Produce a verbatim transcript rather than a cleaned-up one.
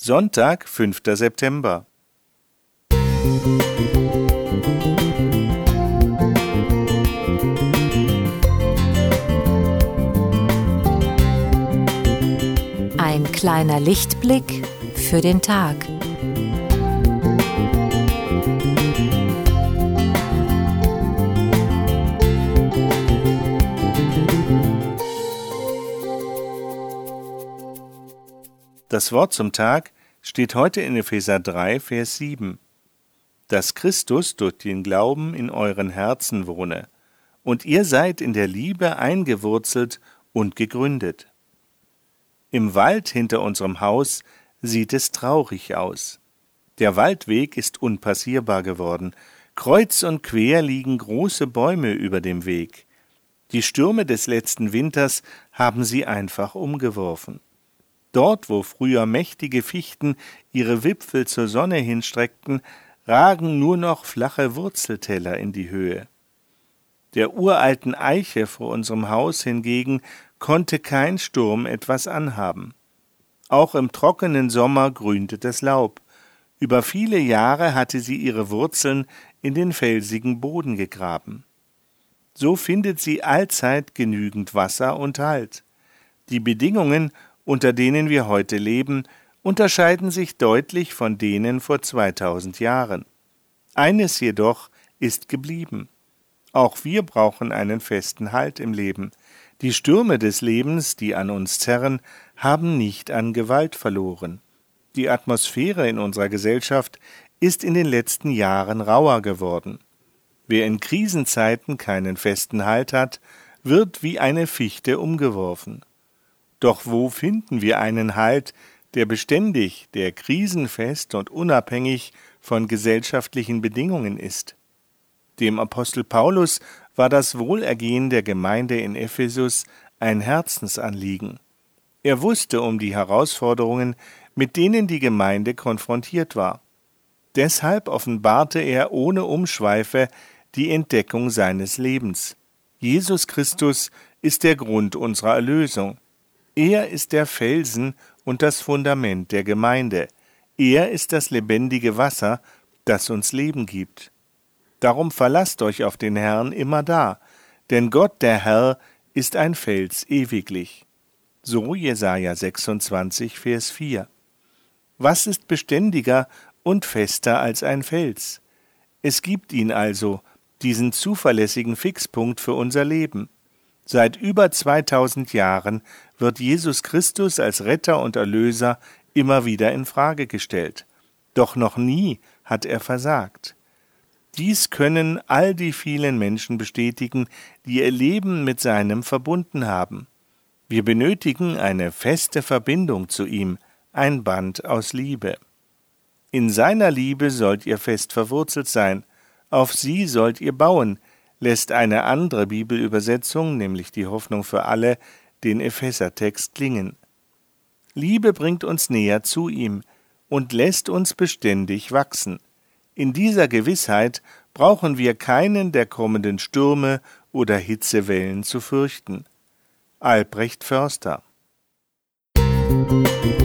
Sonntag, fünfter September. Ein kleiner Lichtblick für den Tag. Das Wort zum Tag steht heute in Epheser drei, Vers sieben. Dass Christus durch den Glauben in euren Herzen wohne, und ihr seid in der Liebe eingewurzelt und gegründet. Im Wald hinter unserem Haus sieht es traurig aus. Der Waldweg ist unpassierbar geworden. Kreuz und quer liegen große Bäume über dem Weg. Die Stürme des letzten Winters haben sie einfach umgeworfen. Dort, wo früher mächtige Fichten ihre Wipfel zur Sonne hinstreckten, ragen nur noch flache Wurzelteller in die Höhe. Der uralten Eiche vor unserem Haus hingegen konnte kein Sturm etwas anhaben. Auch im trockenen Sommer grünte das Laub. Über viele Jahre hatte sie ihre Wurzeln in den felsigen Boden gegraben. So findet sie allzeit genügend Wasser und Halt. Die Bedingungen, unter denen wir heute leben, unterscheiden sich deutlich von denen vor zweitausend Jahren. Eines jedoch ist geblieben. Auch wir brauchen einen festen Halt im Leben. Die Stürme des Lebens, die an uns zerren, haben nicht an Gewalt verloren. Die Atmosphäre in unserer Gesellschaft ist in den letzten Jahren rauer geworden. Wer in Krisenzeiten keinen festen Halt hat, wird wie eine Fichte umgeworfen. Doch wo finden wir einen Halt, der beständig, der krisenfest und unabhängig von gesellschaftlichen Bedingungen ist? Dem Apostel Paulus war das Wohlergehen der Gemeinde in Ephesus ein Herzensanliegen. Er wusste um die Herausforderungen, mit denen die Gemeinde konfrontiert war. Deshalb offenbarte er ohne Umschweife die Entdeckung seines Lebens. Jesus Christus ist der Grund unserer Erlösung. Er ist der Felsen und das Fundament der Gemeinde. Er ist das lebendige Wasser, das uns Leben gibt. Darum verlasst euch auf den Herrn immerdar, denn Gott, der Herr, ist ein Fels ewiglich. So Jesaja sechsundzwanzig, Vers vier. Was ist beständiger und fester als ein Fels? Es gibt ihn also, diesen zuverlässigen Fixpunkt für unser Leben. Seit über zweitausend Jahren wird Jesus Christus als Retter und Erlöser immer wieder in Frage gestellt. Doch noch nie hat er versagt. Dies können all die vielen Menschen bestätigen, die ihr Leben mit seinem verbunden haben. Wir benötigen eine feste Verbindung zu ihm, ein Band aus Liebe. In seiner Liebe sollt ihr fest verwurzelt sein, auf sie sollt ihr bauen, lässt eine andere Bibelübersetzung, nämlich die Hoffnung für alle, den Ephesertext klingen. Liebe bringt uns näher zu ihm und lässt uns beständig wachsen. In dieser Gewissheit brauchen wir keinen der kommenden Stürme oder Hitzewellen zu fürchten. Albrecht Förster. Musik